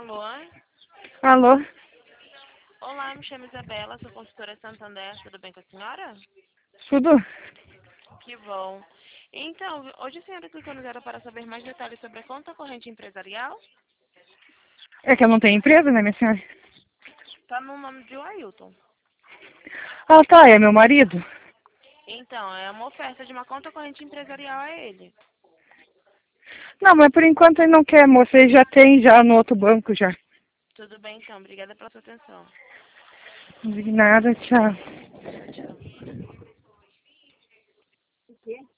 Alô? Alô? Olá, me chamo Isabela, sou consultora Santander, tudo bem com a senhora? Tudo? Que bom. Então, hoje a senhora clicou no zero para saber mais detalhes sobre a conta corrente empresarial? É que eu não tenho empresa, né, minha senhora? Está no nome de Ailton. Ah, tá, é meu marido. Então, é uma oferta de uma conta corrente empresarial a ele. Não, mas por enquanto ele não quer, moça. Ele já tem já no outro banco já. Tudo bem, então. Obrigada pela sua atenção. De nada, tchau. Tchau, tchau.